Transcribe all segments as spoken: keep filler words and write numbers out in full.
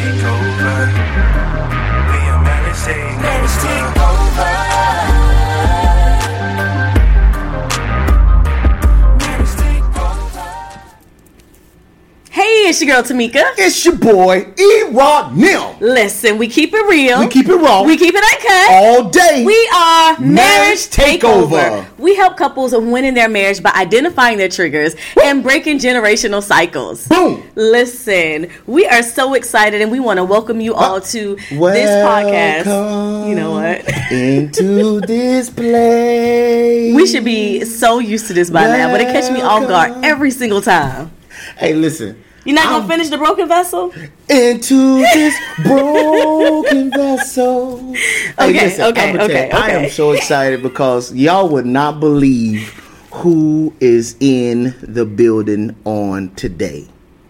take over. Be a marriage takeover. Marriage takeover. Hey, it's your girl Tamika. It's your boy E-Rock Nil. Listen, we keep it real. We keep it raw. We keep it uncut. All day. We are Marriage, marriage takeover. takeover. We help couples win in their marriage by identifying their triggers Woo. and breaking generational cycles. Boom. Listen, we are so excited and we want to welcome you all to welcome this podcast. You know what? Into this place. We should be so used to this by welcome. now, but it catches me off guard every single time. Hey, listen. You're not going to finish the broken vessel? Into this broken vessel. Okay, hey, listen, okay, okay, you, okay. I am so excited because y'all would not believe who is in the building on today.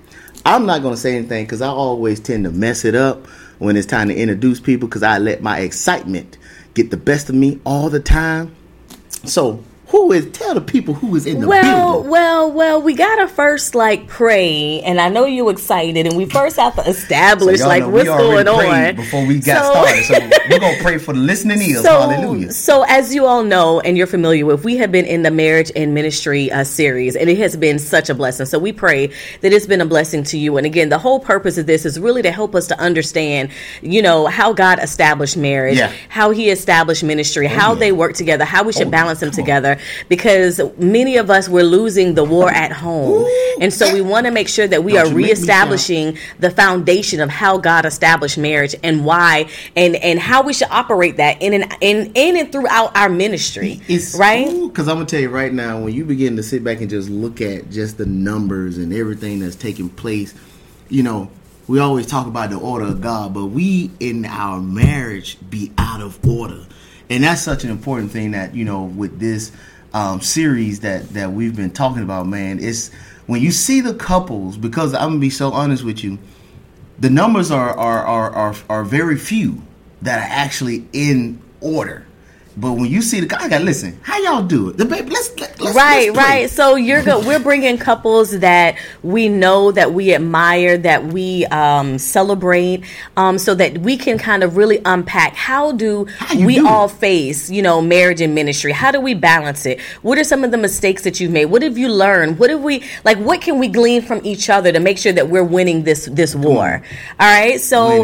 I'm not going to say anything because I always tend to mess it up when it's time to introduce people because I let my excitement get the best of me all the time. So... Who is, tell the people who is in the well, building. Well, well, we gotta first like pray, and I know you're excited, and we first have to establish so like what's going on before we got so, started. So we're gonna pray for the listening ears. So, Hallelujah. So, as you all know, and you're familiar with, we have been in the marriage and ministry uh, series, and it has been such a blessing. So we pray that it's been a blessing to you. And again, the whole purpose of this is really to help us to understand, you know, how God established marriage, yeah. how He established ministry, oh, how yeah. they work together, how we should oh, balance them together. On. Because many of us, we're losing the war at home. Ooh, and so we want to make sure that we Don't are reestablishing the foundation of how God established marriage and why and, and how we should operate that in and in, in and throughout our ministry. It's, right? Because I'm going to tell you right now, when you begin to sit back and just look at just the numbers and everything that's taking place, you know, we always talk about the order of God, but we in our marriage be out of order. And that's such an important thing that, you know, with this Um, series that, that we've been talking about, man, it's when you see the couples, because I'm gonna be so honest with you, the numbers are are are are, are very few that are actually in order. But when you see the guy, I gotta listen. How y'all do it? The baby, let's, let's right, let's right. So you're go- we're bringing couples that we know, that we admire, that we um, celebrate, um, so that we can kind of really unpack how do how we do all it? face, you know, marriage and ministry. How do we balance it? What are some of the mistakes that you've made? What have you learned? What have we like? What can we glean from each other to make sure that we're winning this this war? All right. So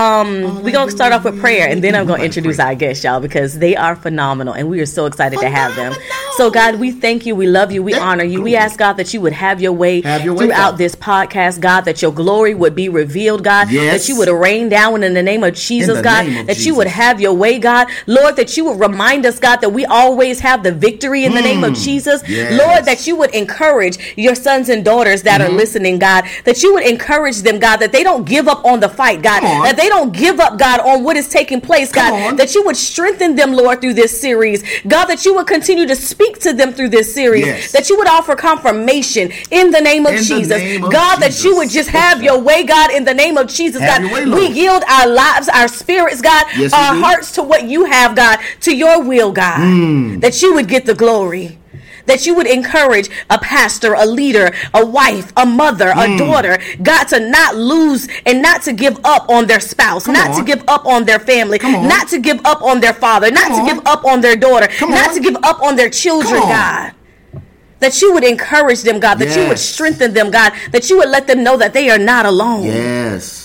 um, we're gonna start off with prayer, and then I'm gonna introduce our guests, y'all, because they are phenomenal, and we are so excited phenomenal. to have them. So God, we thank you, we love you, we yeah. honor you. We ask God that you would have your way, have your way throughout God. this podcast, God, that your glory would be revealed, God, yes. that you would rain down in the name of Jesus, God, of that Jesus. you would have your way, God, Lord, that you would remind us, God, that we always have the victory in the mm. name of Jesus, yes. Lord, that you would encourage your sons and daughters that mm-hmm. are listening, God, that you would encourage them, God, that they don't give up on the fight, God, that they don't give up, God, on what is taking place, God, that you would strengthen them, Lord, through this series, God, that you would continue to speak to them through this series, yes. that you would offer confirmation in the name of in Jesus, name of God, Jesus. That you would just have your way, God, in the name of Jesus, have God. Way, we yield our lives, our spirits, God, yes, our hearts to what you have, God, to your will, God, mm. that you would get the glory. That you would encourage a pastor, a leader, a wife, a mother, mm. a daughter, God, to not lose and not to give up on their spouse, Come not on. to give up on their family, not to give up on their father, not Come to on. give up on their daughter, Come not on. to give up on their children, God. That you would encourage them, God, that yes. you would strengthen them, God, that you would let them know that they are not alone. Yes.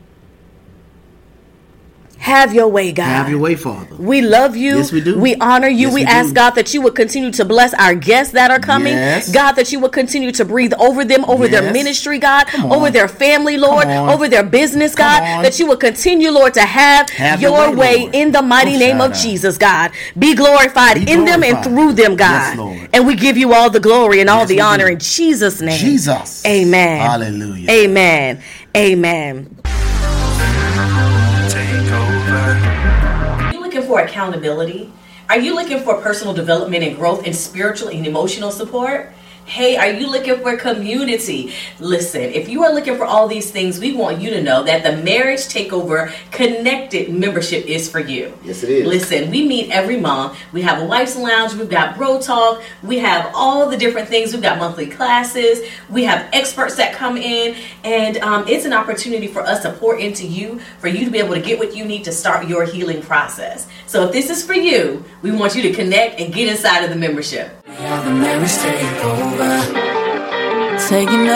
Have your way, God. Have your way, Father. We love you. Yes, we do. We honor you. Yes, we, we ask, do. God, that you would continue to bless our guests that are coming. Yes. God, that you would continue to breathe over them, over yes. their ministry, God, over their family, Lord, over their business, God, that you would continue, Lord, to have, have your, your way, way in the mighty oh, name of Jesus, God. Be glorified Be in glorified. them and through them, God. Yes, and we give you all the glory and all yes, the honor do. in Jesus' name. Jesus. Amen. Hallelujah. Amen. Amen. For accountability? Are you looking for personal development and growth and spiritual and emotional support? Hey, are you looking for community? Listen, if you are looking for all these things, we want you to know that the Marriage Takeover Connected membership is for you. Yes, it is. Listen, we meet every month. We have a Wife's Lounge. We've got Bro Talk. We have all the different things. We've got monthly classes. We have experts that come in. And um, it's an opportunity for us to pour into you, for you to be able to get what you need to start your healing process. So if this is for you, we want you to connect and get inside of the membership. Yeah, the marriage takeover. Taking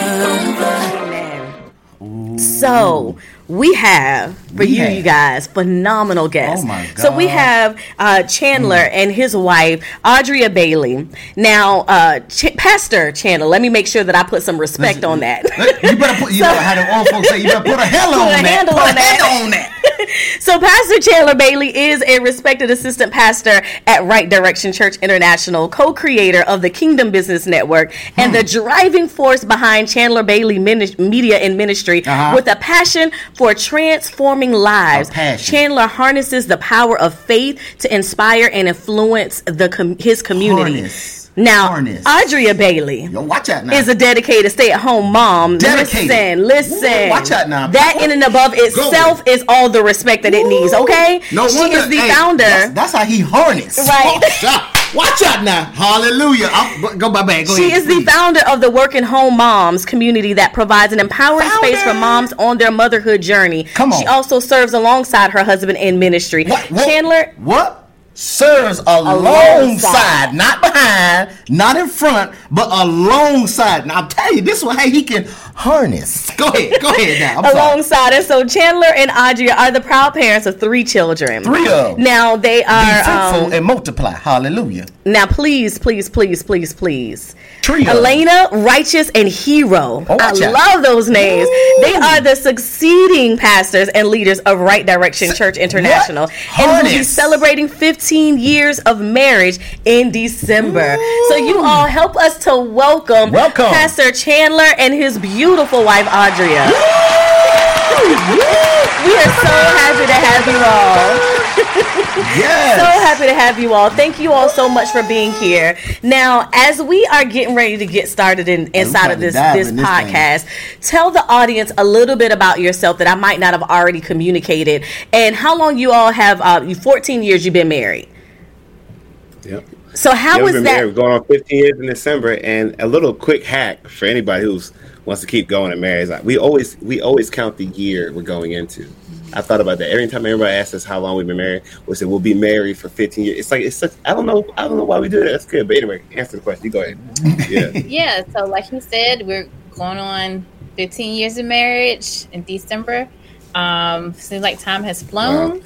over. So we have for We you, have. you guys, phenomenal guests. Oh, my So we God. have uh, Chandler mm. and his wife, Audria Bailey. Now, uh, Ch- Pastor Chandler, let me make sure that I put some respect Listen, on that. You better put, you know how the old folks say, you better put a handle Put on a that. handle Put on a that. handle on that. So Pastor Chandler Bailey is a respected assistant pastor at Right Direction Church International, co-creator of the Kingdom Business Network, and the driving force behind Chandler Bailey Mini- Media and Ministry Uh-huh. with a passion for transforming lives. A passion. Chandler harnesses the power of faith to inspire and influence the com- his community. Harness. Now, Harness. Audria Bailey Yo, watch out now. is a dedicated stay-at-home mom. Dedicated. Listen, listen. Ooh, watch out now. That in and above itself is all the respect that it needs, okay? No she wonder. is the hey, founder. That's, that's how he harnessed. Right. Watch out. Watch out now. Hallelujah. I'm, go by back. Go She ahead, is the please. founder of the Working Home Moms community that provides an empowering Founder. space for moms on their motherhood journey. Come on. She also serves alongside her husband in ministry. What, what, Chandler, What? Serves alongside, Alongside. not behind, not in front, but alongside. Now, I'll tell you, this one, hey, he can harness. Go ahead. Go ahead now. I'm sorry. alongside her. So Chandler and Audria are the proud parents of three children. Three of them. Now they Be are. fruitful Um, and multiply. Hallelujah. now, please, please, please, please, please. Trio. Elena, Righteous, and Hero. Oh, I watch out. love those names. Ooh. They are the succeeding pastors and leaders of Right Direction Church International. What? And will be Harness. celebrating fifteen years of marriage in December. Ooh. So you all help us to welcome, Welcome. Pastor Chandler and his beautiful wife, Audria. We are so happy to have you all. Yes. So happy to have you all. Thank you all so much for being here. Now, as we are getting ready to get started in, inside about of to this, dive this in this podcast, tell the audience a little bit about yourself that I might not have already communicated, and how long you all have. Uh, you fourteen years you've been married. Yep. So how Yeah, was we've been that? married. We're going on fifteen years in December, and a little quick hack for anybody who's wants to keep going and marry is like we always we always count the year we're going into. I thought about that every time everybody asks us how long we've been married. We say we'll be married for fifteen years. It's like it's such, I don't know I don't know why we do that. That's good, but anyway, answer the question. You go ahead. Yeah. Yeah, so like he said, we're going on fifteen years of marriage in December. Um, seems like time has flown.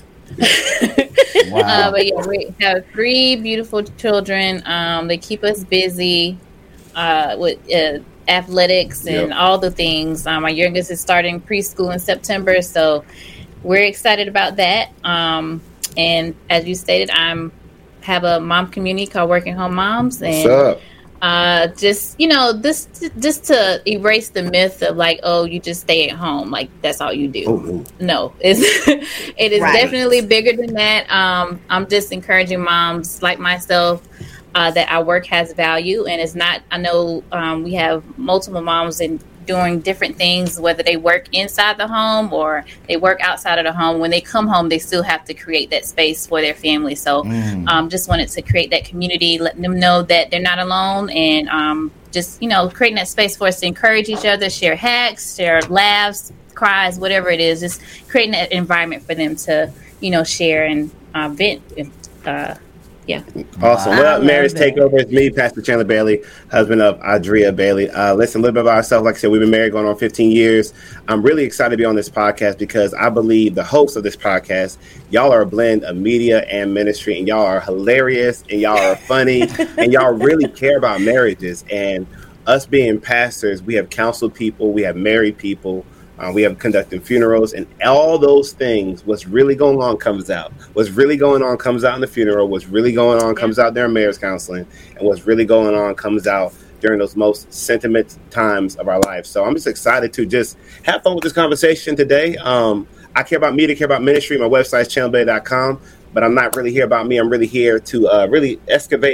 Wow. Uh, but yeah, we have three beautiful children. Um, they keep us busy uh, with uh, athletics and Yep. all the things. Um, my youngest is starting preschool in September, so we're excited about that. Um, and as you stated, I'm have a mom community called Working Home Moms, What's and up? uh, just you know, this just to erase the myth of like, oh, you just stay at home, like that's all you do. Oh, no. No, it's it is Right. definitely bigger than that. Um, I'm just encouraging moms like myself uh, that our work has value, and it's not. I know um, we have multiple moms and doing different things, whether they work inside the home or they work outside of the home. When they come home, they still have to create that space for their family. So, Mm. um, just wanted to create that community, letting them know that they're not alone, and um, just you know, creating that space for us to encourage each other, share hacks, share laughs, cries, whatever it is, just creating that environment for them to, you know, share and uh, vent. And, uh, yeah. Awesome. I Well, love marriage it. takeover is me, Pastor Chandler Bailey, husband of Audria Bailey. Uh, listen, a little bit about ourselves. Like I said, we've been married going on fifteen years. I'm really excited to be on this podcast because I believe the hosts of this podcast, y'all are a blend of media and ministry, and y'all are hilarious, and y'all are funny, and y'all really care about marriages. And us being pastors, we have counseled people, we have married people. Uh, we have conducted funerals, and all those things. What's really going on comes out. What's really going on comes out in the funeral. What's really going on comes out during marriage counseling, and what's really going on comes out during those most sentimental times of our life. So I'm just excited to just have fun with this conversation today. Um, I care about media, care about ministry. My website is chandler bailey dot com, but I'm not really here about me. I'm really here to uh, really excavate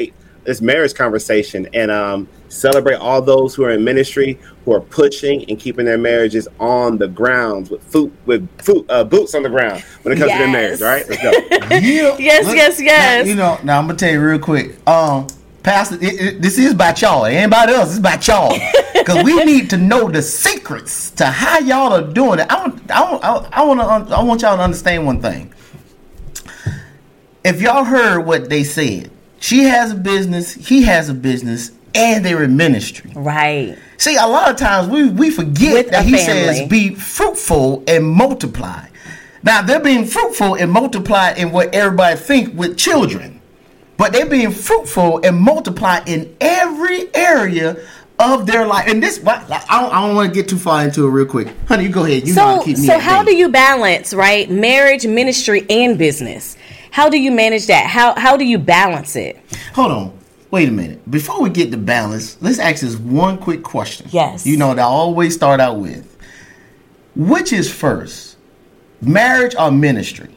this marriage conversation and um, celebrate all those who are in ministry, who are pushing and keeping their marriages on the ground with foot with foot, uh, boots on the ground when it comes yes. to their marriage. All right, let's go. Yeah. Yes, Look, yes, yes. Now, you know, now I'm gonna tell you real quick. Um, Pastor, it, it, this is about y'all. Anybody else? It's about y'all. Because we need to know the secrets to how y'all are doing it. I want, I want, I want to, I want y'all to understand one thing. If y'all heard what they said, she has a business, he has a business, and they're in ministry. Right. See, a lot of times we, we forget With that a he family. says be fruitful and multiply. Now, they're being fruitful and multiply in what everybody think with children. But they're being fruitful and multiply in every area of their life. And this, I don't, I don't want to get too far into it real quick. Honey, you go ahead. You know how So, to keep me so at how bay. do you balance, right, marriage, ministry, and business? How do you manage that? How how do you balance it? Hold on. Wait a minute. Before we get to balance, let's ask this one quick question. Yes. You know that I always start out with. Which is first, marriage or ministry?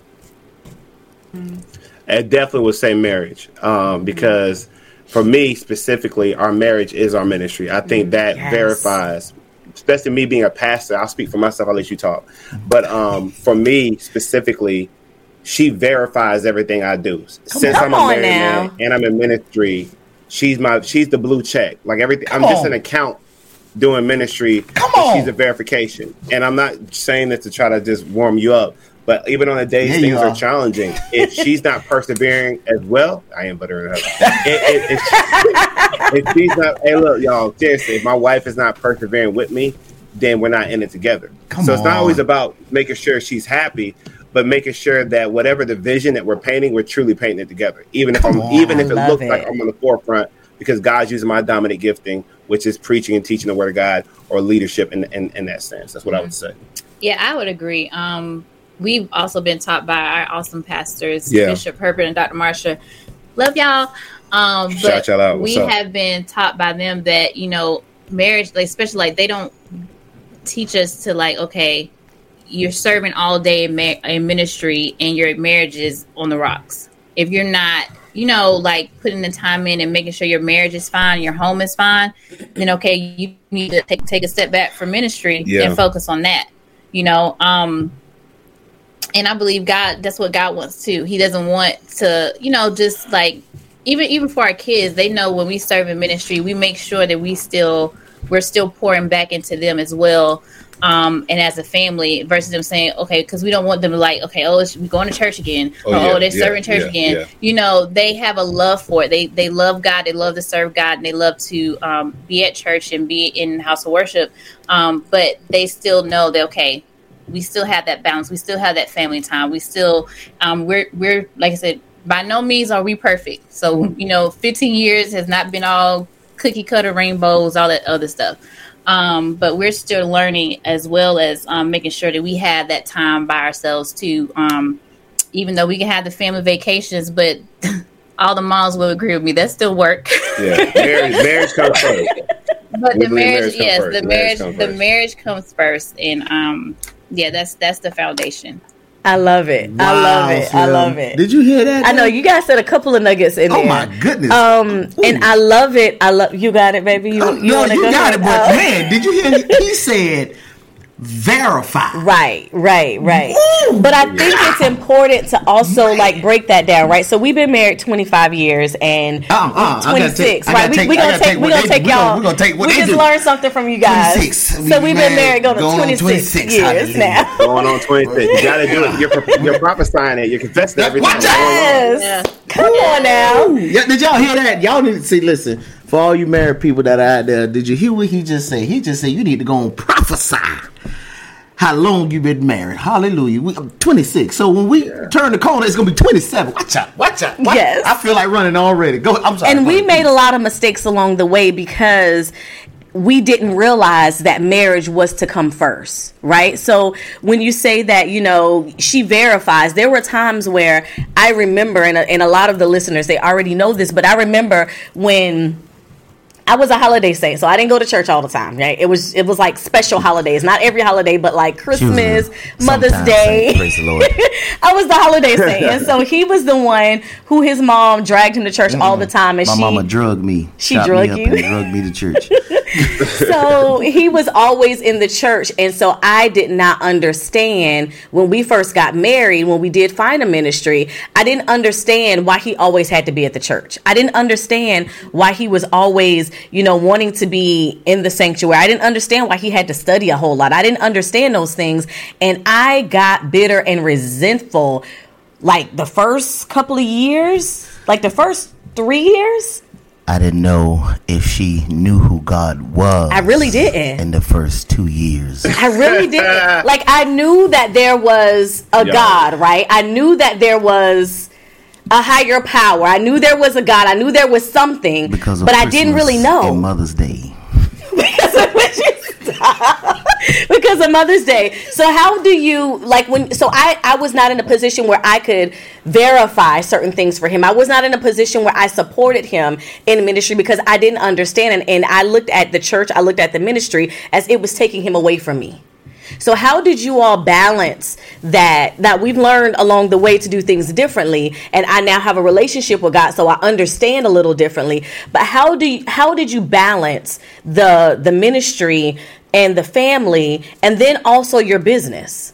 I definitely would say marriage, um, because for me specifically, our marriage is our ministry. I think that Yes. verifies, especially me being a pastor. I'll speak for myself. I'll let you talk. But um, for me specifically, she verifies everything I do. Since Come I'm a on married now. man and I'm in ministry, she's my she's the blue check. Like everything, Come I'm just on. an account doing ministry. Come and on. She's a verification, and I'm not saying this to try to just warm you up. But even on the days Yeah, you things are. are. challenging, if she's not persevering as well, I am buttering her up. If, if, if she's not, hey, look, y'all, seriously, if my wife is not persevering with me, then we're not in it together. Come so it's not on. always about making sure she's happy, but making sure that whatever the vision that we're painting, we're truly painting it together. Even if Come I'm, on. even if I it love looks it. like I'm on the forefront, because God's using my dominant gifting, which is preaching and teaching the Word of God, or leadership in in, in that sense. That's what I would say. Yeah, I would agree. Um, we've also been taught by our awesome pastors, Yeah. Bishop Herbert and Doctor Marsha. Love y'all. Um, Shout but y'all out. What's we up? have been taught by them that, you know, marriage, like, especially like they don't teach us to like, okay, you're serving all day in, ma- in ministry and your marriage is on the rocks. If you're not, you know, like putting the time in and making sure your marriage is fine, your home is fine, then okay, you need to take, take a step back from ministry Yeah. and focus on that, you know. Um, and I believe God, that's what God wants too. He doesn't want to, you know, just like, even even for our kids, they know when we serve in ministry, we make sure that we still, we're still pouring back into them as well. Um, and as a family, versus them saying, okay, because we don't want them to like, okay, oh, it's, we're going to church again. Oh, or, yeah, oh, they're yeah, serving church yeah, again. yeah. You know, they have a love for it. They they love God. They love to serve God, and they love to um, be at church and be in the house of worship. Um, but they still know that, okay, we still have that balance. We still have that family time. We still, um, we're we're like I said, by no means are we perfect. So, you know, fifteen years has not been all cookie cutter rainbows, all that other stuff. Um, but we're still learning, as well as um, making sure that we have that time by ourselves too. Um, even though we can have the family vacations, but all the moms will agree with me, that still work. Yeah, marriage, marriage comes first. But We the believe marriage, marriage comes yes, first. the Marriage marriage, comes the first. marriage comes first, and um, yeah, that's that's the foundation. I love it. I love Wow, it. I Slim. love it. Did you hear that? I know you guys said a couple of nuggets in Oh there. my goodness. Um, and I love it. I love you. Got it, baby. You, Oh, you, no, wanna you go got ahead? it, but Oh. man, did you hear? He said verify. Right, right, right. Woo! But I think it's important to also like break that down, right? So we've been married twenty-five years and Uh, uh, I gotta twenty-six, take- I right? gotta We, take- we I gonna gotta take, take we what gonna they- take we y'all. gonna- we gonna take what we they just do. learned something from you guys. twenty-six. We So we've been married- married going to going on twenty-six, twenty-six. years Hallelujah. now. Going on twenty-six. You got to do it. You're, pro- you're prophesying it. You're confessing everything. Watch out. Yes. Yeah. Come on now. Yeah, did y'all hear that? Y'all need to see. Listen, for all you married people that are out there, did you hear what he just said? He just said you need to go and prophesy how long you been married. Hallelujah. We, I'm twenty-six. So when we turn the corner, it's gonna be twenty-seven. Watch out. Watch out. Watch. Yes. I feel like running already. Go. I'm sorry. And Go we ahead. made a lot of mistakes along the way because we didn't realize that marriage was to come first, right? So when you say that, you know, she verifies, there were times where I remember, and a, and a lot of the listeners, they already know this, but I remember when I was a holiday saint, so I didn't go to church all the time. Right? It was it was like special holidays, not every holiday, but like Christmas, Mother's Day. Saint, praise the Lord. I was the holiday saint, and so he was the one who his mom dragged him to church mm-hmm. all the time. And my she, mama drugged me. She drugged me you, up and drugged me to church. So he was always in the church, and so I did not understand when we first got married. When we did find a ministry, I didn't understand why he always had to be at the church. I didn't understand why he was always, you know, wanting to be in the sanctuary. I didn't understand why he had to study a whole lot. I didn't understand those things, and I got bitter and resentful. Like the first couple of years, like the first three years. I didn't know if she knew who God was. I really didn't. In the first two years. I really didn't. Like, I knew that there was a Yo. God, right? I knew that there was a higher power. I knew there was a God. I knew there was something. Because of but Christmas I didn't really know. And Mother's Day. Because of because of Mother's Day. So how do you, like, when, so I, I was not in a position where I could verify certain things for him. I was not in a position where I supported him in ministry because I didn't understand. And, and I looked at the church, I looked at the ministry as it was taking him away from me. So how did you all balance that, that we've learned along the way to do things differently, and I now have a relationship with God, so I understand a little differently. But how do you, how did you balance the the ministry and the family, and then also your business?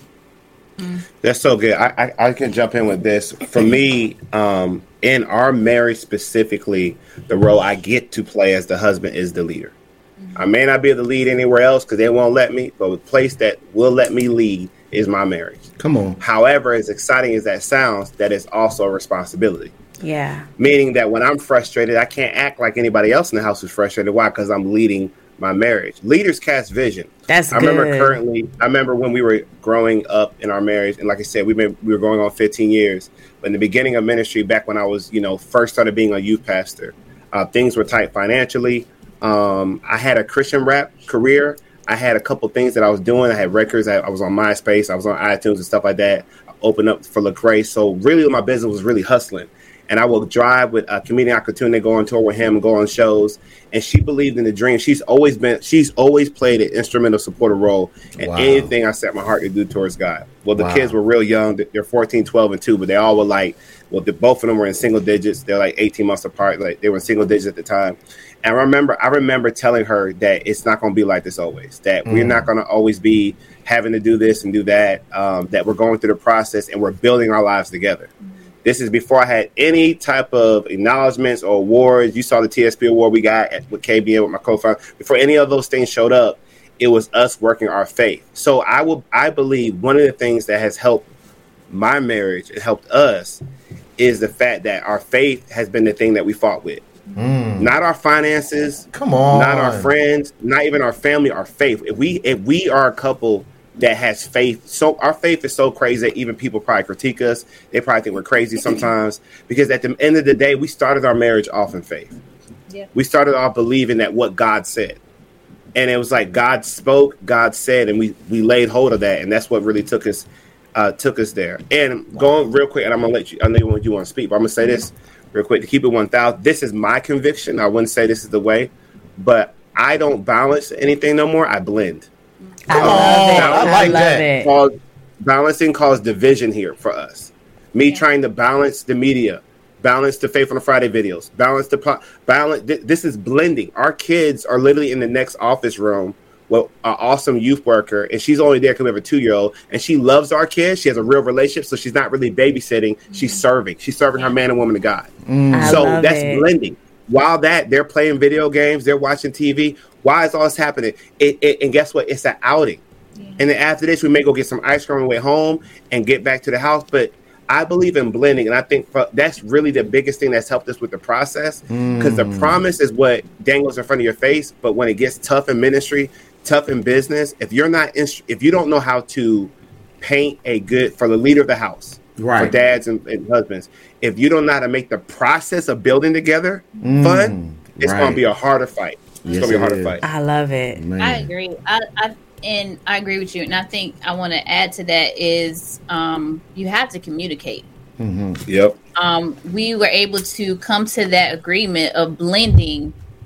That's so good. I, I, I can jump in with this. For me, um, in our marriage specifically, the role I get to play as the husband is the leader. I may not be able to lead anywhere else because they won't let me, but the place that will let me lead is my marriage. Come on. However, as exciting as that sounds, that is also a responsibility. Yeah. Meaning that when I'm frustrated, I can't act like anybody else in the house is frustrated. Why? Because I'm leading my marriage. Leaders cast vision. That's I good. remember currently, I remember when we were growing up in our marriage, and like I said, we've been, we were going on fifteen years. But in the beginning of ministry, back when I was, you know, first started being a youth pastor, uh, things were tight financially. Um, I had a Christian rap career. I had a couple things that I was doing. I had records. I, I was on MySpace. I was on iTunes and stuff like that. I opened up for Lecrae. So really my business was really hustling. And I will drive with a comedian opportunity, go on tour with him and go on shows. And she believed in the dream. She's always been, she's always played an instrumental supportive role in wow. anything I set my heart to do towards God. Well, the wow. kids were real young. They're fourteen, twelve, and two, but they all were like, well, the, both of them were in single digits. They're like eighteen months apart. Like they were in single digits at the time. And I remember, I remember telling her that it's not going to be like this always, that mm. we're not going to always be having to do this and do that, um, that we're going through the process and we're building our lives together. Mm. This is before I had any type of acknowledgments or awards. You saw the T S P award we got at, with K B N with my co-founder. Before any of those things showed up, it was us working our faith. So I will, I believe one of the things that has helped my marriage and helped us is the fact that our faith has been the thing that we fought with. Mm. Not our finances. Come on. Not our friends. Not even our family. Our faith. If we if we are a couple that has faith, so our faith is so crazy that even people probably critique us. They probably think we're crazy sometimes because at the end of the day, we started our marriage off in faith. Yeah. We started off believing that what God said, and it was like God spoke, God said, and we we laid hold of that, and that's what really took us uh, took us there. And wow. going real quick, and I'm gonna let you. I know you want to speak, but I'm gonna say this. Real quick, to keep it one thousand, this is my conviction. I wouldn't say this is the way, but I don't balance anything no more. I blend. I love oh, it. I like I love that. It. Cause, balancing caused division here for us. Me yeah. trying to balance the media, balance the Faith on the Friday videos, balance the balance. Th- this is blending. Our kids are literally in the next office room with an awesome youth worker, and she's only there because we have a two-year-old, and she loves our kids. She has a real relationship, so she's not really babysitting. Mm-hmm. She's serving. She's serving her man and woman of God. Mm. So that's it. Blending. While that, they're playing video games, they're watching T V. Why is all this happening? It, it, and guess what? It's an outing. Yeah. And then after this, we may go get some ice cream on the way home and get back to the house. But I believe in blending, and I think for, that's really the biggest thing that's helped us with the process, because mm. the promise is what dangles in front of your face. But when it gets tough in ministry, tough in business, if you're not, if you don't know how to paint a good, for the leader of the house, right. for dads and, and husbands, if you don't know how to make the process of building together mm. fun, it's right. going to be a harder fight. It's yes, going to be a harder fight. I love it. Man. I agree. I, I and I agree with you. And I think I want to add to that is um, you have to communicate. Mm-hmm. Yep. Um, we were able to come to that agreement of blending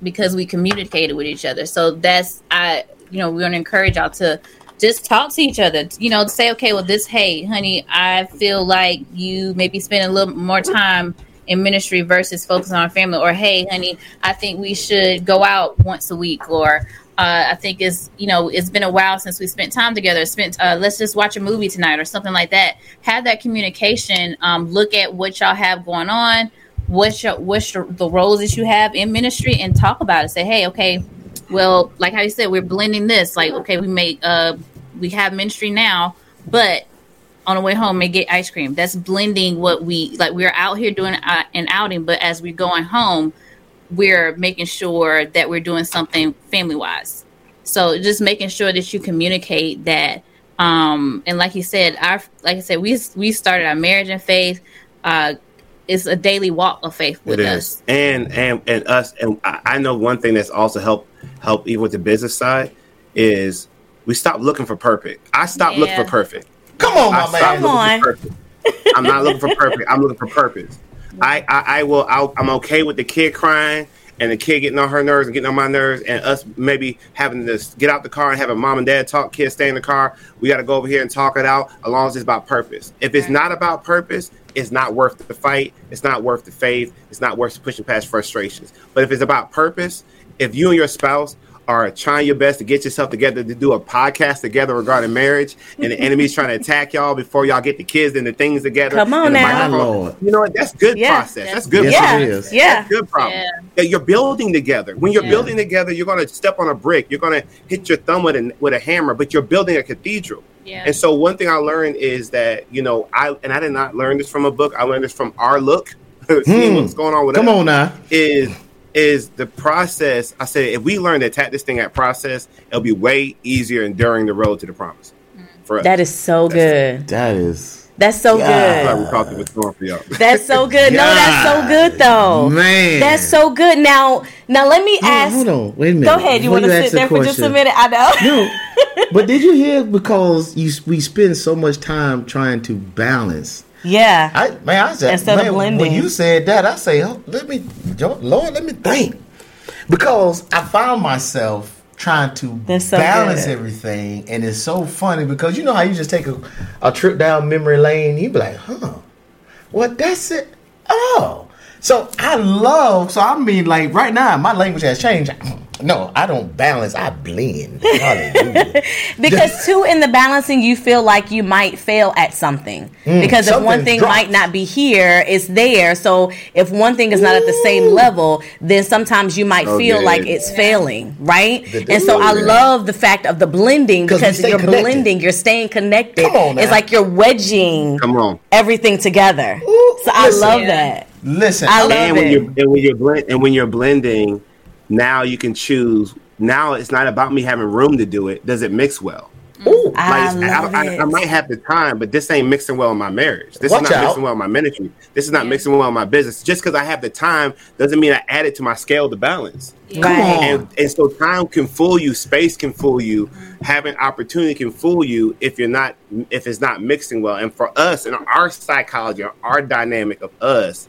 because we communicated with each other. So that's, I, you know, we want to encourage y'all to just talk to each other, you know, say, okay, well, this, hey, honey, I feel like you maybe spend a little more time in ministry versus focusing on family, or, hey, honey, I think we should go out once a week, or uh, I think it's, you know, it's been a while since we spent time together. Spent, uh, let's just watch a movie tonight or something like that. Have that communication. Um, look at what y'all have going on. What's your, what's your, the roles that you have in ministry, and talk about it. Say, hey, okay, well, like how you said, we're blending this. Like, okay, we make, uh, we have ministry now, but on the way home, may get ice cream. That's blending what we, like, we're out here doing uh, an outing, but as we're going home, we're making sure that we're doing something family wise. So just making sure that you communicate that. Um, and like you said, our, like I said, we, we started our marriage in faith. Uh, it's a daily walk of faith with it us. Is. And, and, and us. And I, I know one thing that's also helped, help even with the business side is we stopped looking for perfect. I stopped Yeah. looking for perfect. Come on, I my stopped man. Come on. looking for perfect. I'm not looking for perfect. I'm looking for purpose. I, I, I will. I'll, I'm okay with the kid crying and the kid getting on her nerves and getting on my nerves, and us maybe having to get out the car and have a mom and dad talk. Kids stay in the car. We got to go over here and talk it out. As long as it's about purpose. If it's not about purpose, it's not worth the fight. It's not worth the faith. It's not worth pushing past frustrations. But if it's about purpose, if you and your spouse are trying your best to get yourself together to do a podcast together regarding marriage, and the enemy's trying to attack y'all before y'all get the kids and the things together. Come on and the now. microphone, My Lord. You know what? That's good Yeah. process. That's good. Yes, Yeah. it process. is. Yeah. That's good problem. Yeah. That you're building together. When you're Yeah. building together, you're going to step on a brick. You're going to hit your thumb with a with a hammer, but you're building a cathedral. Yeah. And so one thing I learned is that, you know, I and I did not learn this from a book. I learned this from our look. Seeing Hmm. what's going on with Come us on now. is is the process. I said, if we learn to attack this thing at process, it'll be way easier enduring the road to the promise for us. That is so good. That is. That's so Yeah. That's why good. we caught the storm for y'all. That's so good. No, that's so good though. Man. That's so good. Now, now let me Hold on, ask. hold on. Wait a minute. Go ahead. You Before want to ask sit the there for just a question. minute? I know. No. But did you hear? Because you we spend so much time trying to balance. Yeah. I man, I said Instead of man, blending. when you said that, I say, oh, let me, Lord, let me think, because I found myself trying to That's so balance good. everything, and it's so funny because you know how you just take a, a trip down memory lane, you be like, huh, what? That's it. Oh, so I love. So I mean, like right now, my language has changed. No, I don't balance. I blend. Hallelujah. Because too, in the balancing, you feel like you might fail at something. Because if one something thing drops. might not be here, it's there. So if one thing is not at the same level, then sometimes you might Oh, feel yeah. like it's failing, right? The- And so I yeah. love the fact of the blending 'Cause we because stay you're connected. blending, you're staying connected. Come on now. It's like you're wedging Come on. everything together. Ooh, So I listen. love Yeah. that. Listen, I love and when it. you're and when you're blend and when you're blending, now you can choose. Now it's not about me having room to do it. Does it mix well? Ooh, I Like, love I, it. I, I might have the time, but this ain't mixing well in my marriage. This Watch is not out. mixing well in my ministry. This is not Yeah. mixing well in my business. Just because I have the time doesn't mean I add it to my scale to balance. come Right. on. And, and so time can fool you, space can fool you, having opportunity can fool you if you're not if it's not mixing well. And for us and our psychology, our dynamic of us,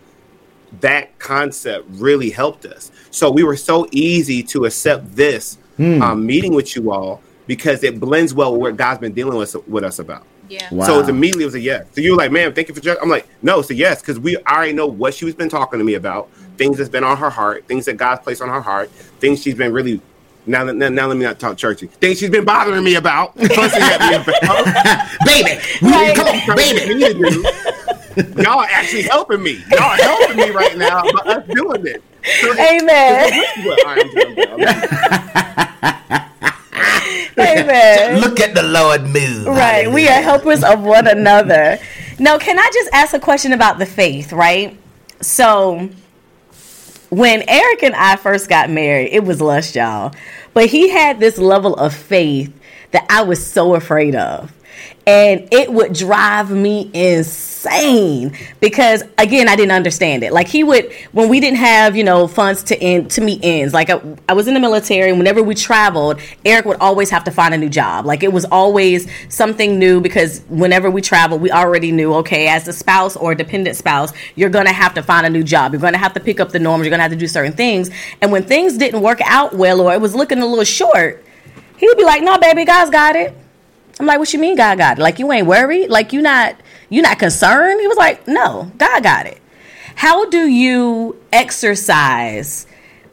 that concept really helped us. So we were so easy to accept this um, meeting with you all because it blends well with what God's been dealing with, with us about. Yeah. Wow. So it's immediately it was a yes. So you were like, man, thank you for just. I'm like, no, it's a yes, because we already know what she's been talking to me about, things that's been on her heart, things that God's placed on her heart, things she's been really. Now, now, now let me not talk churchy. Things she's been bothering me about, fussing at me about. baby, Right. come on, baby. baby. Y'all are actually helping me. Y'all are helping me right now by us doing this. So Amen. Well, all right, I'm done, I'm done. Amen. Look at the Lord move. Right. We are helpers of one another. Now, can I just ask a question about the faith, right? So, when Eric and I first got married, it was lust, y'all. But he had this level of faith that I was so afraid of. And it would drive me insane because, again, I didn't understand it. Like, he would, when we didn't have, you know, funds to end, to meet ends, like I, I was in the military, and whenever we traveled, Eric would always have to find a new job. Like, it was always something new because whenever we traveled, we already knew, okay, as a spouse or a dependent spouse, you're going to have to find a new job. You're going to have to pick up the norms. You're going to have to do certain things. And when things didn't work out well, or it was looking a little short, he would be like, no, baby, God's got it. I'm like, what you mean God got it? Like, you ain't worried? Like, you not you not concerned? He was like, no, God got it. How do you exercise?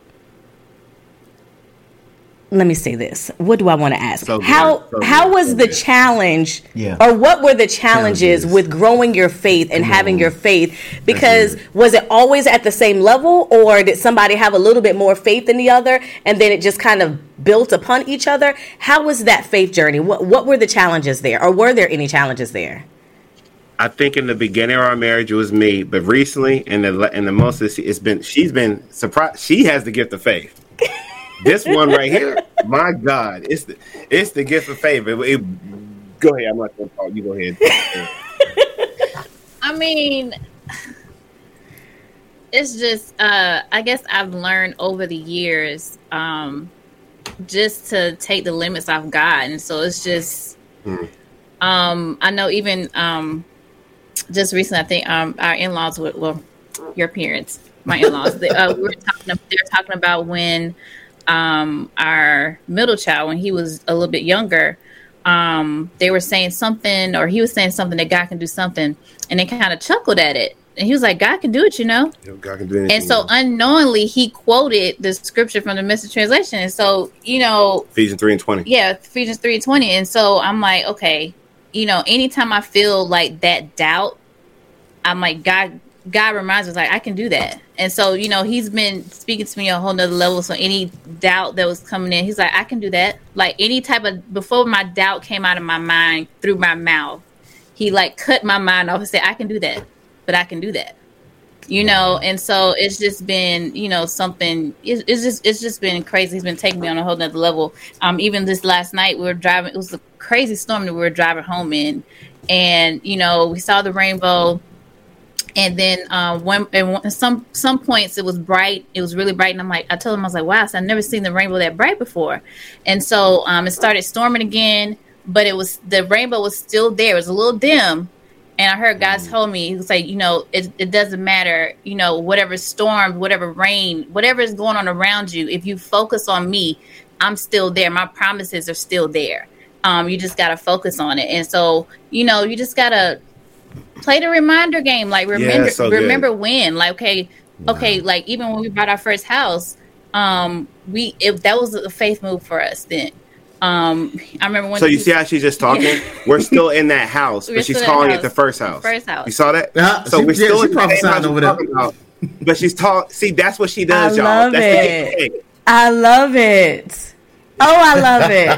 Let me say this. What do I want to ask? So how so how was so the challenge, yeah. or what were the challenges, challenges with growing your faith and Come having on. your faith? Because was it always at the same level, or did somebody have a little bit more faith than the other, and then it just kind of built upon each other? How was that faith journey? What what were the challenges there, or were there any challenges there? I think in the beginning of our marriage it was me, but recently, in the in the most of it's been she's been surprised. She has the gift of faith. This one right here, my God, it's the it's the gift of faith. It, it, go ahead, I'm not going to talk. You go ahead. I mean, it's just, uh, I guess I've learned over the years um, just to take the limits off God. And so it's just, mm. um, I know even um, just recently, I think um, our in-laws, were, well, your parents, my in-laws, they, uh, we were talking, they were talking about when um, our middle child, when he was a little bit younger, um, they were saying something, or he was saying something that God can do something, and they kind of chuckled at it. And he was like, God can do it, you know? Yeah, God can do anything. And so unknowingly, he quoted the scripture from the Message translation. And so, you know, Ephesians three and twenty. Yeah, Ephesians three and twenty. And so I'm like, okay, you know, anytime I feel like that doubt, I'm like, God, God reminds us, like, I can do that. And so, you know, he's been speaking to me on a whole nother level. So any doubt that was coming in, he's like, I can do that. Like any type of, before my doubt came out of my mind through my mouth, he like cut my mind off and said, I can do that, but I can do that, you know? And so it's just been, you know, something, it's, it's just, it's just been crazy. He's been taking me on a whole nother level. Um, even this last night we were driving, it was a crazy storm that we were driving home in, and, you know, we saw the rainbow. And then um, when at some some points it was bright, it was really bright, and I'm like, I told him, I was like, wow, so I've never seen the rainbow that bright before. And so um, it started storming again, but it was the rainbow was still there. It was a little dim, and I heard God told me, he was like, you know, it, it doesn't matter, you know, whatever storm, whatever rain, whatever is going on around you, if you focus on me, I'm still there. My promises are still there. Um, you just got to focus on it. And so, you know, you just got to play the reminder game. Like, remember, yeah, so remember when, like, okay, wow. okay, like even when we bought our first house, um, we, it, that was a faith move for us then. Um, I remember when. So you see how she's just talking? We're still in that house, but she's calling it the first house. The first house. You saw that? Uh, so she, we're still yeah, in the same house over there. About, but she's talking. See, that's what she does, I y'all. Love That's it. the I love it. Oh, I love it.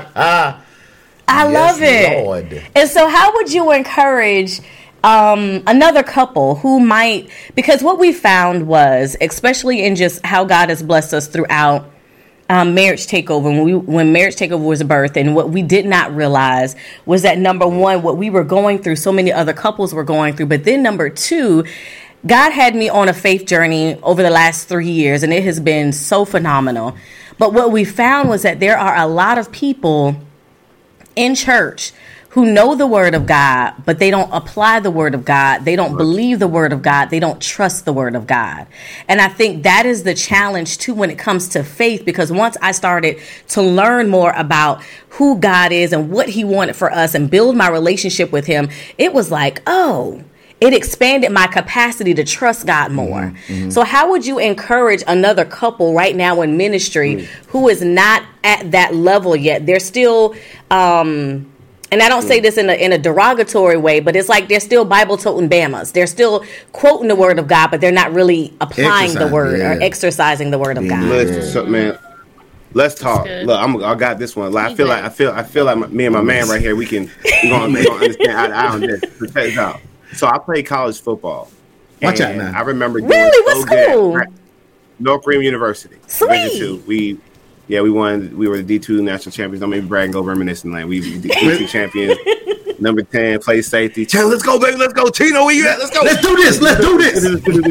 I yes, love it. Lord. And so, how would you encourage um, another couple who might? Because what we found was, especially in just how God has blessed us throughout um, Marriage Takeover, when we when Marriage Takeover was birthed, and what we did not realize was that number one, what we were going through, so many other couples were going through, but then number two, God had me on a faith journey over the last three years, and it has been so phenomenal. But what we found was that there are a lot of people in church who know the word of God, but they don't apply the word of God. They don't believe the word of God. They don't trust the word of God. And I think that is the challenge too when it comes to faith, because once I started to learn more about who God is and what he wanted for us and build my relationship with him, it was like, oh, it expanded my capacity to trust God more. Mm-hmm, mm-hmm. So how would you encourage another couple right now in ministry mm-hmm. who is not at that level yet? They're still, um, and I don't mm-hmm. say this in a, in a derogatory way, but it's like they're still Bible-toting Bamas. They're still quoting the word of God, but they're not really applying Exercise, the word yeah. or exercising the word of God. Let's, so, man, let's talk. Look, I'm, I got this one. Like, I feel like I feel I feel like my, me and my man right here, we can we gonna, we gonna understand eye to eye on this. Check this out. So I played college football. Watch out now. I remember doing really what so school? Good. North Green University. Sweet. Two. We, yeah, we won. We were the D two national champions. Don't make me brag and go reminiscing. Like we D two champions. Number ten, play safety. Chandler, let's go, baby. Let's go. Tino, where you at? Let's go. Let's do this. Let's do this.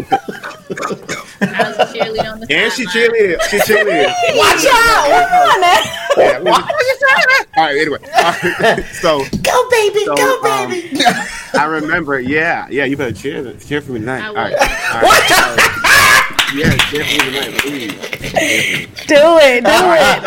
I was a cheerleader on the And she sideline. cheerleader. She cheerleader. Watch out! Come on now. Yeah, we- all right, anyway. All right. So, Go, baby. So, Go, um, baby. I remember, yeah, yeah, you better cheer, cheer for me tonight. I All will. right. All right. So, yeah, cheer for me tonight, please. Do it. Do All right,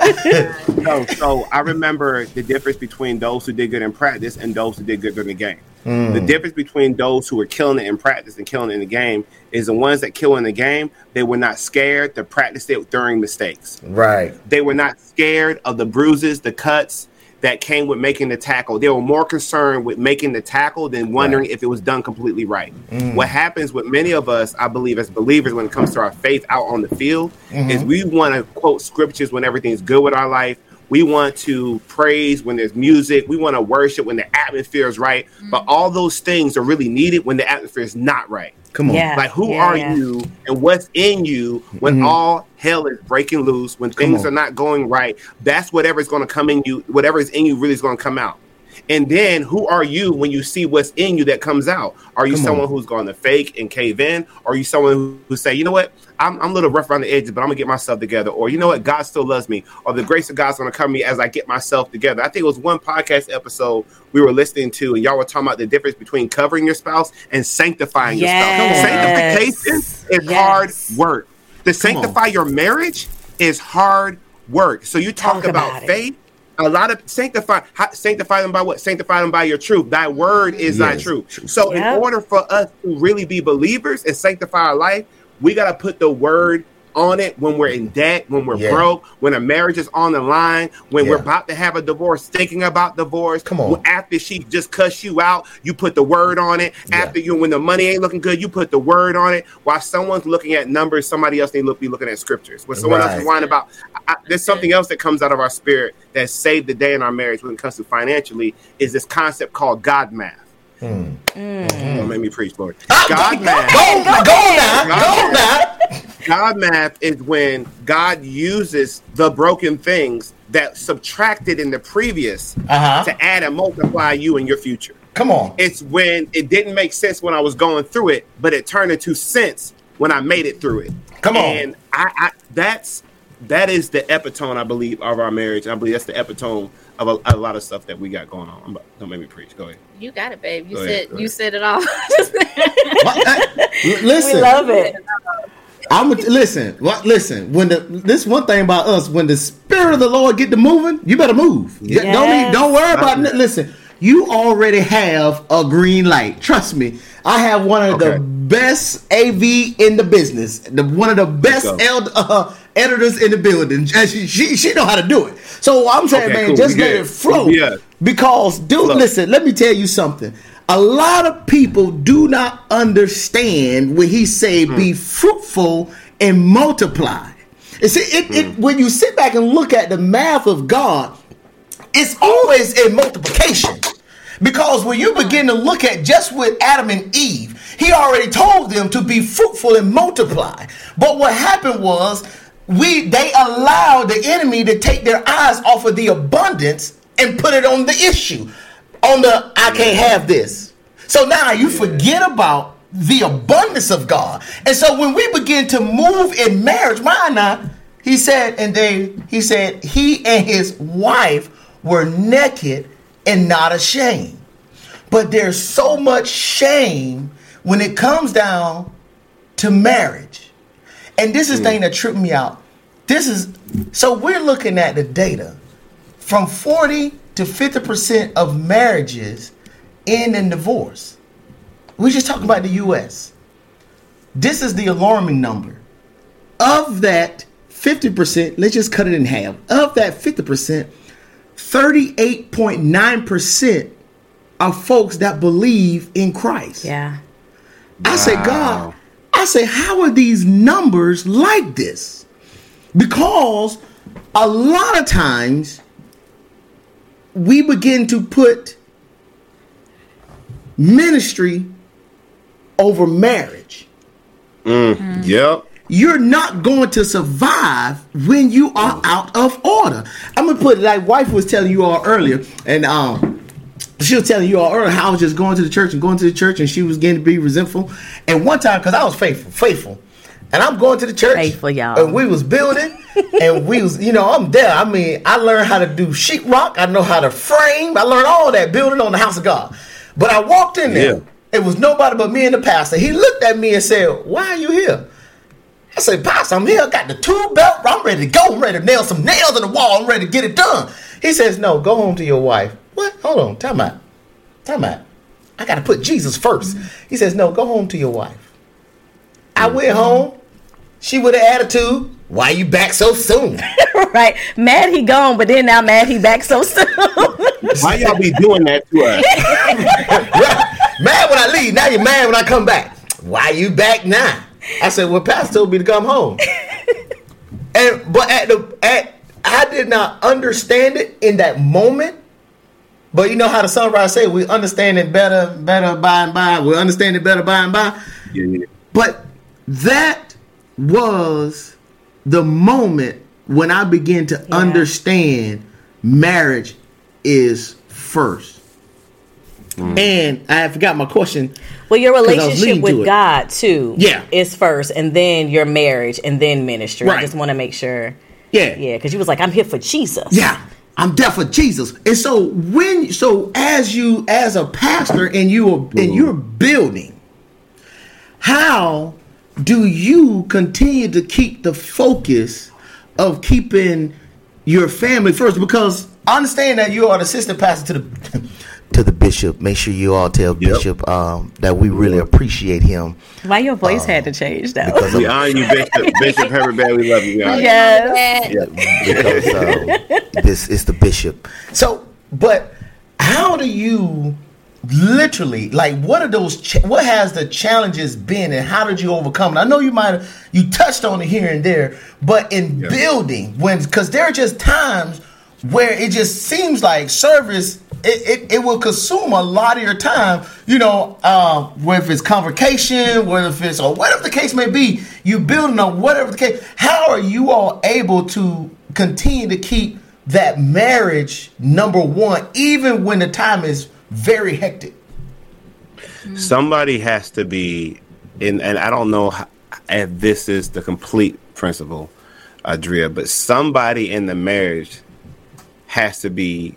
it. so, so, so I remember the difference between those who did good in practice and those who did good in the game. Mm. The difference between those who were killing it in practice and killing it in the game is the ones that kill in the game, they were not scared to practice it during mistakes. Right. They were not scared of the bruises, the cuts that came with making the tackle. They were more concerned with making the tackle than wondering Right. if it was done completely right. Mm. What happens with many of us, I believe, as believers, when it comes to our faith out on the field, mm-hmm. is we want to quote scriptures when everything's good with our life. We want to praise when there's music. We want to worship when the atmosphere is right. Mm. But all those things are really needed when the atmosphere is not right. Come on. Yeah. Like, who Yeah, are yeah. you and what's in you when Mhm. all hell is breaking loose, when Come things on. are not going right? That's whatever's going to come in you, whatever is in you really is going to come out. And then who are you when you see what's in you that comes out? Are you Come someone on. who's going to fake and cave in? Or are you someone who, who say, you know what, I'm, I'm a little rough around the edges, but I'm going to get myself together. Or, you know what, God still loves me. Or the grace of God's going to cover me as I get myself together. I think it was one podcast episode we were listening to, and y'all were talking about the difference between covering your spouse and sanctifying Yes. your spouse. Sanctification is Yes. hard work. To sanctify your marriage is hard work. So you talk, Talk about, about it. faith. A lot of sanctify how- sanctify them by what? Sanctify them by your truth. Thy word is thy Yes. truth. So Yep. in order for us to really be believers and sanctify our life, we got to put the word on it when we're in debt, when we're Yeah. broke, when a marriage is on the line, when Yeah. we're about to have a divorce, thinking about divorce. Come on. After she just cussed you out, you put the word on it. Yeah. After you, when the money ain't looking good, you put the word on it. While someone's looking at numbers, somebody else need to look, be looking at scriptures. When someone else Right. is whining about, I, there's something else that comes out of our spirit that saved the day in our marriage when it comes to financially, is this concept called God math. Mm. Don't make me preach, Lord. Ah, God go, math. Go, go, go now. Go God now. God math is when God uses the broken things that subtracted in the previous Uh-huh. to add and multiply you in your future. Come on. It's when it didn't make sense when I was going through it, but it turned into sense when I made it through it. Come on. And I, I that's that is the epitome, I believe, of our marriage. I believe that's the epitome of a, a lot of stuff that we got going on. I'm about, don't make me preach. Go ahead. You got it, babe. You Go said ahead, go you ahead. said it all. What? L- Listen. We love it. I'm a, listen. What? Listen. When the this one thing about us, when the spirit of the Lord get to moving, you better move. You- Yes. Don't even, don't worry about it. Listen. You already have a green light. Trust me. I have one of Okay. the best A V in the business. The one of the best go. eld, uh, editors in the building. And she, she she know how to do it. So I'm saying, Okay, man, cool. just We let good. it flow. Yeah. Because, dude, Flow. listen. Let me tell you something. A lot of people do not understand when he say be fruitful and multiply. You see, it, it, when you sit back and look at the math of God, it's always in multiplication. Because when you begin to look at just with Adam and Eve, he already told them to be fruitful and multiply. But what happened was we they allowed the enemy to take their eyes off of the abundance and put it on the issue. On the I can't have this. So now you forget about the abundance of God. And so when we begin to move in marriage, mind now, he said, and they he said he and his wife were naked and not ashamed. But there's so much shame when it comes down to marriage. And this is the thing that tripped me out. This is so we're looking at the data from forty to fifty percent of marriages end in divorce. We're just talking about the U S. This is the alarming number. Of that fifty percent, let's just cut it in half. Of that fifty percent, thirty-eight point nine percent are folks that believe in Christ. Yeah. I say, God, I say, how are these numbers like this? Because a lot of times we begin to put ministry over marriage. Mm. Yep. You're not going to survive when you are out of order. I'm gonna put it like wife was telling you all earlier, and um, she was telling you all earlier how I was just going to the church and going to the church, and she was getting to be resentful. And one time, because I was faithful, faithful, and I'm going to the church, Faithful, y'all. and we was building, and we was, you know, I'm there. I mean, I learned how to do sheetrock. I know how to frame. I learned all that building on the house of God. But I walked in there. Yeah. It was nobody but me and the pastor. He looked at me and said, "Why are you here?" I said, "Pastor, I'm here. I got the tool belt. I'm ready to go. I'm ready to nail some nails in the wall. I'm ready to get it done." He says, "No, go home to your wife." What? Hold on. Time out. Time out. I got to put Jesus first. Mm-hmm. He says, "No, go home to your wife." I went home. She with an attitude. "Why you back so soon?" Right. Mad he gone, but then now mad he back so soon. Why y'all be doing that to us? Mad when I leave. Now you're mad when I come back. "Why you back now?" I said, "Well, Pastor told me to come home." And but at the at I did not understand it in that moment. But you know how the songwriter say, we understand it better, better by and by. We understand it better by and by. Yeah, yeah. But that was the moment when I began to Yeah. understand marriage is first. Mm. And I forgot my question. Well, your 'cause I was relationship leading to with it. God too, Yeah. is first, and then your marriage, and then ministry. Right. I just want to make sure, Yeah. yeah, because you was like, I'm here for Jesus. Yeah, I'm there for Jesus. And so when so as you as a pastor and you are and you're building, how do you continue to keep the focus of keeping your family first? Because I understand that you are the assistant pastor to the to the bishop. Make sure you all tell Yep. Bishop um, that we really appreciate him. Why your voice had to change though? because We honor you, Bishop. Bishop Herbert Bailey. We love you. We honor you. Yes. Yeah. because uh, this is the bishop. So, but how do you literally like? What are those? Ch- what has the challenges been, and how did you overcome it? I know you might have you touched on it here and there, but in Yeah. building, when because there are just times where it just seems like service. It, it, it will consume a lot of your time, you know, uh, whether it's convocation, whether it's, or whatever the case may be, you building up, whatever the case. How are you all able to continue to keep that marriage number one, even when the time is very hectic? Somebody has to be, in, and I don't know how, if this is the complete principle, Adria, but somebody in the marriage has to be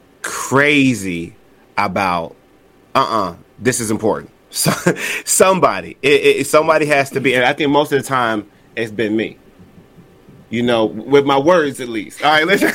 crazy about uh-uh this is important. So, somebody it, it, somebody has to be, and I think most of the time it's been me, you know, with my words at least. All right, listen.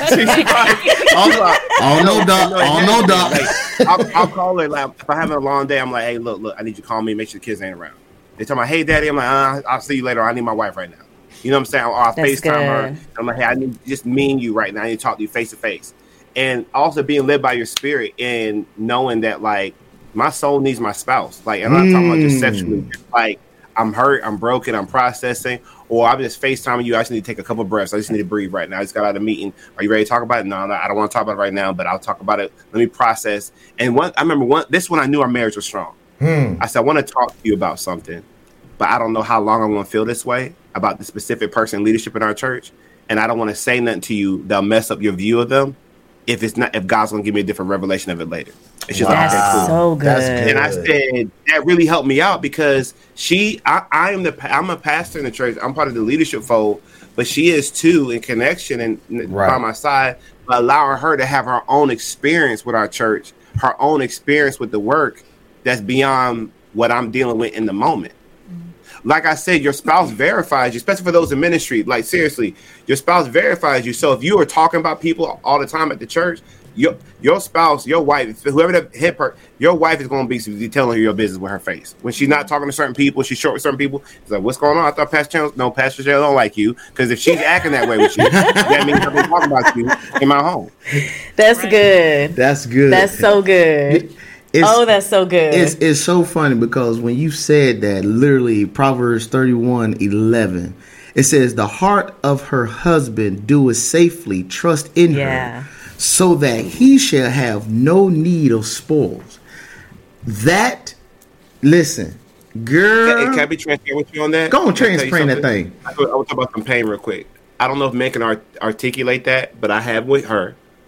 Oh no, doc. Oh no, doc. Like, I'll, I'll call her like if I'm having a long day. I'm like, hey, look, look, I need you to call me. Make sure the kids ain't around. They tell me, hey, daddy. I'm like, uh, I'll see you later. I need my wife right now. You know what I'm saying? Or I'll That's FaceTime her. good. I'm like, hey, I need just me and you right now. I need to talk to you face to face. And also being led by your spirit and knowing that like my soul needs my spouse. Like, I'm not talking about just sexually. Like, I'm hurt, I'm broken, I'm processing, or I'm just FaceTiming you. I just need to take a couple breaths. I just need to breathe right now. I just got out of a meeting. Are you ready to talk about it? No, no, I don't want to talk about it right now, but I'll talk about it. Let me process. And one, I remember one. This one, I knew our marriage was strong. Hmm. I said, I want to talk to you about something, but I don't know how long I'm going to feel this way about the specific person in leadership in our church, and I don't want to say nothing to you that'll mess up your view of them. If it's not, if God's gonna give me a different revelation of it later, it's just That's like, okay, cool. so good. That's good. And I said that really helped me out because she, I, I am the, I'm a pastor in the church. I'm part of the leadership fold, but she is too in connection and Right. by my side, but allowing her to have her own experience with our church, her own experience with the work that's beyond what I'm dealing with in the moment. Like I said, your spouse verifies you, especially for those in ministry. Like, seriously, your spouse verifies you. So if you are talking about people all the time at the church, your your spouse, your wife, whoever the hit her, your wife is going to be telling her your business with her face. When she's not talking to certain people, she's short with certain people. It's like, what's going on? I thought Pastor Channel, no, Pastor Channel don't like you. Because if she's acting that way with you, that means I've been talking about you in my home. That's good. That's good. That's so good. It's, Oh, that's so good. It's it's so funny because when you said that, literally Proverbs thirty-one eleven, it says the heart of her husband doeth safely trust in Yeah. her, so that he shall have no need of spoils. That, listen, girl, Can, can I be transparent with you on that? go on, Can I tell you transparent that something? thing. I want to talk about some pain real quick. I don't know if men can art- articulate that, but I have with her.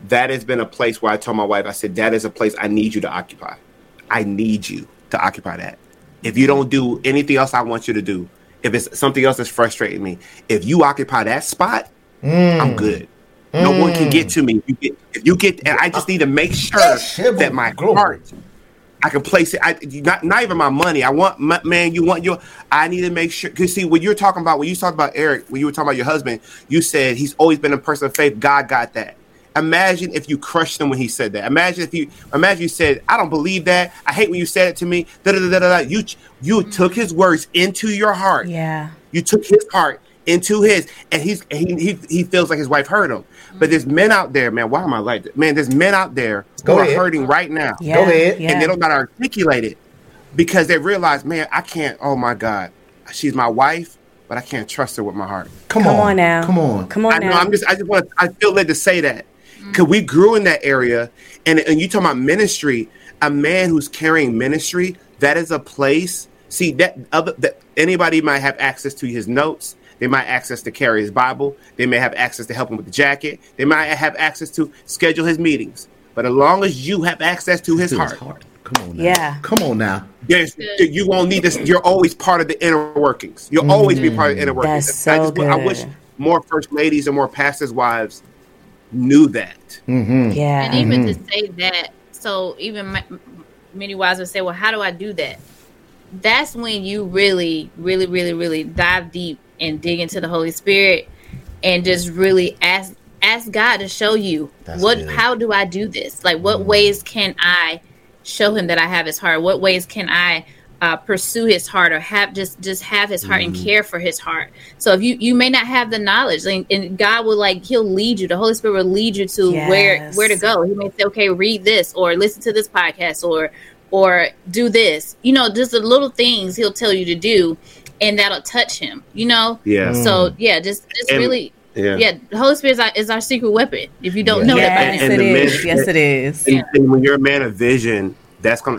that has been a place where I told my wife, I said, that is a place I need you to occupy. I need you to occupy that. If you don't do anything else I want you to do, if it's something else that's frustrating me, if you occupy that spot, mm. I'm good. No mm. one can get to me. If you get, if you get, and I just need to make sure that my heart, I can place it. I not not even my money. I want my, man. You want your. I need to make sure. Because see, when you're talking about when you talked about Eric, when you were talking about your husband, you said he's always been a person of faith. God got that. Imagine if you crushed him when he said that. Imagine if you imagine you said, "I don't believe that. I hate when you said it to me." Da, da, da, da, da. You you mm-hmm. took his words into your heart. Yeah. You took his heart into his, and he's he he, he feels like his wife hurt him. Mm-hmm. But there's men out there, man. Why am I like that? Man, there's men out there Go who ahead. are hurting right now. Yeah. Go ahead. Yeah. And they don't know how to articulate it because they realize, man, I can't. Oh my God, she's my wife, but I can't trust her with my heart. Come, Come on. on now. Come on. Come on I now. know. I'm just. I just want. I feel led to say that. Because we grew in that area, and, and you talking about ministry, a man who's carrying ministry, that is a place. See, that other that anybody might have access to his notes. They might have access to carry his Bible. They may have access to help him with the jacket. They might have access to schedule his meetings. But as long as you have access to his, To heart, his heart. Come on now. Yeah. Come on now. there's, you won't need this. You're always part of the inner workings. You'll always be part of the inner workings. That's I, so just, I good. wish more first ladies and more pastors' wives knew that. Mm-hmm. Yeah. And even Mm-hmm. to say that, so even my, many wives would say, well, how do I do that? That's when you really, really, really, really dive deep and dig into the Holy Spirit and just really ask ask God to show you That's what good. how do I do this? Like what ways can I show him that I have his heart? What ways can I uh, pursue his heart or have just just have his heart and care for his heart? So if you you may not have the knowledge, and, and God will like he'll lead you. The Holy Spirit will lead you to where Yes. where to go. He may say, okay, read this or listen to this podcast or or do this. You know, just the little things he'll tell you to do, and that'll touch him. You know. Yeah. So yeah, just just And- really. Yeah. Yeah, the Holy Spirit is our, is our secret weapon. If you don't Yeah. know Yes, that by And- now. and it the is. men- Yes, it is. And, and when you're a man of vision, that's gonna.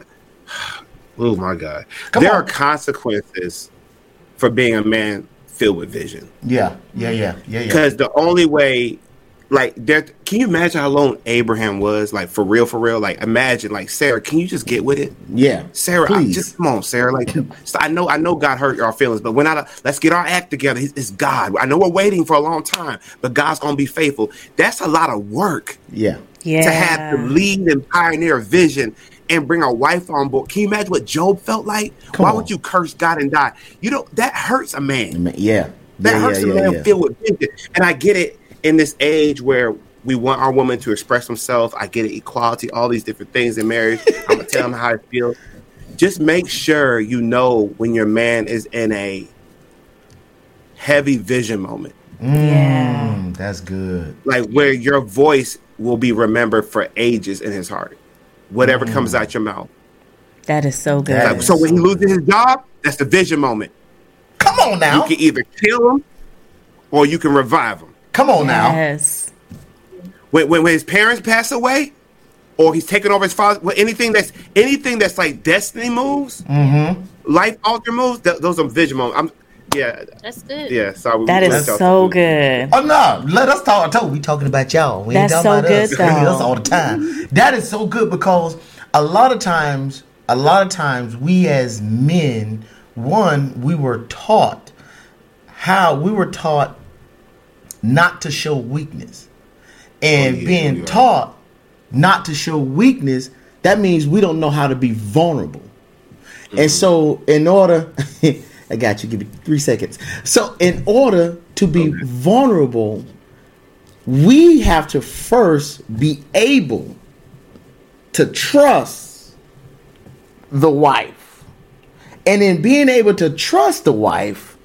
Oh my God! Come there on. are consequences for being a man filled with vision. Yeah. Yeah. Yeah. Yeah. Yeah. Because the only way, like, there. Can you imagine how alone Abraham was? Like, for real, for real. Like, imagine, like, Sarah. Can you just get with it, Yeah. Sarah? I, Please. just come on, Sarah. Like, so I know, I know, God hurt our feelings, but we're not. Let's get our act together. It's, it's God. I know we're waiting for a long time, but God's gonna be faithful. That's a lot of work. Yeah. Yeah. To have to lead and pioneer a vision and bring a wife on board. Can you imagine what Job felt like? Come Why on. would you curse God and die? You know, that hurts a man. Yeah. That yeah, hurts yeah, a yeah, man yeah. filled with vision. And I get it in this age where we want our woman to express themselves. I get it, equality, all these different things in marriage. I'm going to tell them how I feel. Just make sure you know when your man is in a heavy vision moment. Yeah. Mm, that's good. Like where your voice will be remembered for ages in his heart. Whatever comes out your mouth. That is so good. That Like, is so when he so loses his job, that's the vision moment. Come on now. You can either kill him or you can revive him. Come on now. Yes. When, when when his parents pass away, or he's taking over his father, well, anything that's anything that's like destiny moves, Mm-hmm. life alter moves, th- those are vision moments. I'm yeah That's good. yeah. Sorry, That we- is we- so good. Oh no! Let us talk. I told we talking about y'all. We ain't That's talking so about good, us. We though. us all the time. That is so good because a lot of times, a lot of times, we as men, one, we were taught how we were taught not to show weakness, and Oh, yeah, being we are. taught not to show weakness. That means we don't know how to be vulnerable. And so, in order, I got you. Give me three seconds. So, in order to be Okay. vulnerable, we have to first be able to trust the wife. And in being able to trust the wife,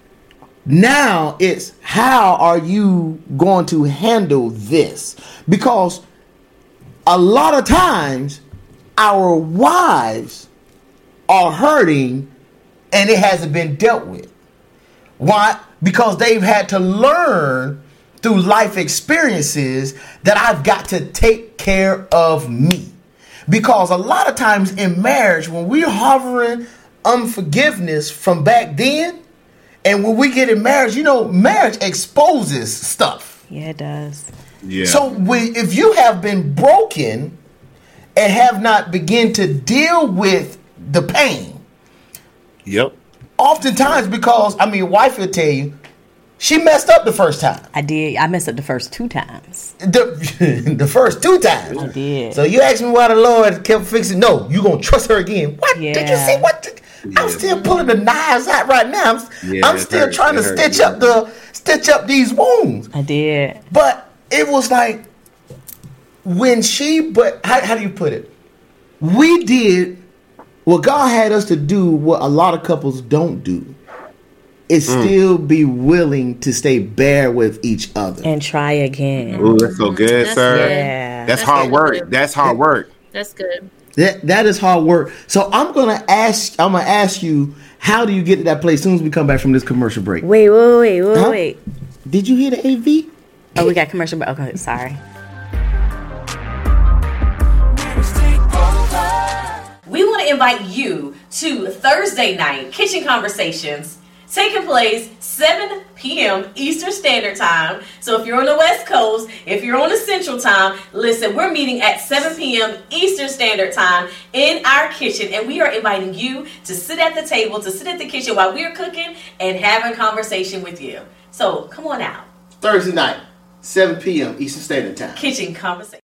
now it's how are you going to handle this? Because a lot of times our wives are hurting and it hasn't been dealt with. Why? Because they've had to learn through life experiences that I've got to take care of me. Because a lot of times in marriage, when we're hovering unforgiveness from back then, and when we get in marriage, you know, marriage exposes stuff. Yeah, it does. Yeah. So we, if you have been broken and have not begun to deal with the pain, Yep. oftentimes because, I mean, wife will tell you, she messed up the first time. I did. I messed up the first two times. The, the first two times. I did. So you asked me why the Lord kept fixing. No, you gonna trust her again. What? Yeah. Did you see what? The, Yeah. I'm still pulling the knives out right now. I'm, Yeah, I'm it still hurt. trying It to hurt, stitch yeah. up the stitch up these wounds. I did. But it was like when she. But how, how do you put it? We did what God had us to do. What a lot of couples don't do is Mm. still be willing to stay bare with each other. And try again. Ooh, that's so good, That's sir. good. Yeah. That's, That's hard good. work. That's hard work. That's good. That that is hard work. So I'm gonna ask. I'm gonna ask you. How do you get to that place? As soon as we come back from this commercial break. Wait, wait, wait, wait, Huh? wait. Did you hear the A V? Oh, we got commercial. But okay, sorry. We want to invite you to Thursday night kitchen conversations taking place seven p.m. Eastern Standard Time. So if you're on the West Coast, if you're on the Central Time, listen, we're meeting at seven p.m. Eastern Standard Time in our kitchen, and we are inviting you to sit at the table, to sit at the kitchen while we're cooking and having conversation with you. So come on out. Thursday night, seven p.m. Eastern Standard Time. Kitchen conversation.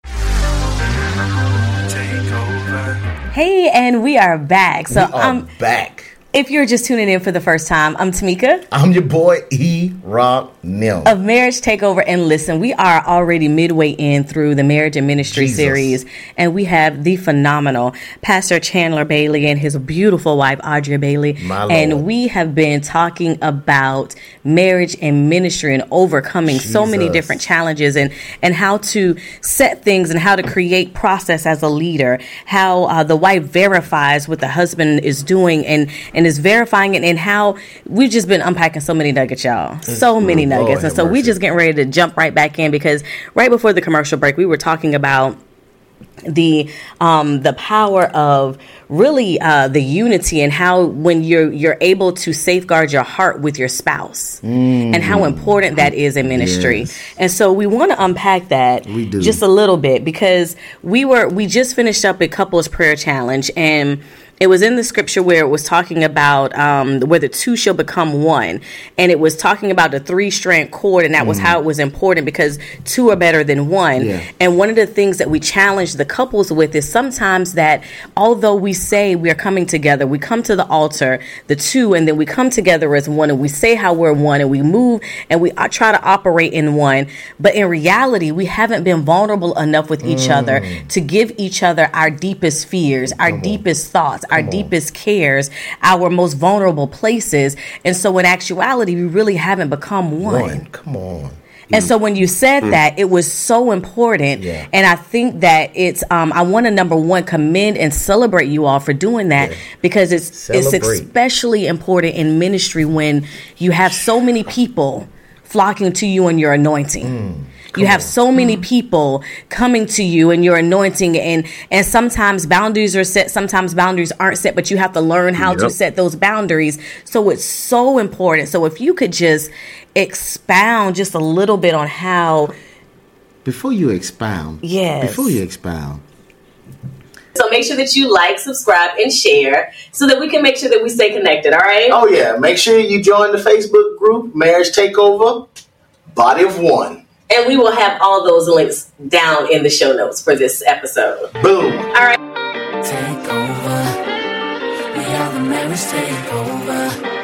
Take over. Hey, and we are back. So we are um, back. if you're just tuning in for the first time, I'm Tamika I'm your boy E. Rock Nim. of Marriage Takeover. And listen, we are already midway in through the Marriage and Ministry Jesus. series, and we have the phenomenal Pastor Chandler Bailey and his beautiful wife Audrey Bailey. My Lord. And we have been talking about marriage and ministry and overcoming so many Jesus. different challenges, and and how to set things and how to create process as a leader, how uh, the wife verifies what the husband is doing and and is verifying it, and how we've just been unpacking so many nuggets, y'all. So many Lord nuggets. And have so we mercy. just getting ready to jump right back in, because right before the commercial break, we were talking about the um the power of really uh the unity, and how when you're you're able to safeguard your heart with your spouse, and how important that is in ministry. Yes. And so we want to unpack that We do. just a little bit, because we were we just finished up a couples prayer challenge, and it was in the scripture where it was talking about um, where the two shall become one. And it was talking about the three strand cord, and that was how it was important, because two are better than one. Yeah. And one of the things that we challenge the couples with is sometimes that although we say we are coming together, we come to the altar, the two, and then we come together as one, and we say how we're one, and we move, and we uh, try to operate in one. But in reality, we haven't been vulnerable enough with each other to give each other our deepest fears, our deepest thoughts, our deepest cares, our most vulnerable places. And so in actuality, we really haven't become one. One. Come on. And so when you said that, it was so important. Yeah. And I think that it's, um, I want to, number one, commend and celebrate you all for doing that, Yeah. because it's, it's Celebrate. especially important in ministry when you have so many people flocking to you in your anointing. You have so many people coming to you in your anointing, and and sometimes boundaries are set, sometimes boundaries aren't set, but you have to learn how to Yep. set those boundaries. So it's so important. So if you could just expound just a little bit on how. Before you expound. Yes. Before you expound. So make sure that you like, subscribe, and share so that we can make sure that we stay connected. All right. Oh yeah. Make sure you join the Facebook group Marriage Takeover, Body of One. And we will have all those links down in the show notes for this episode. Boom. All right. Take over. We are the marriage takeover.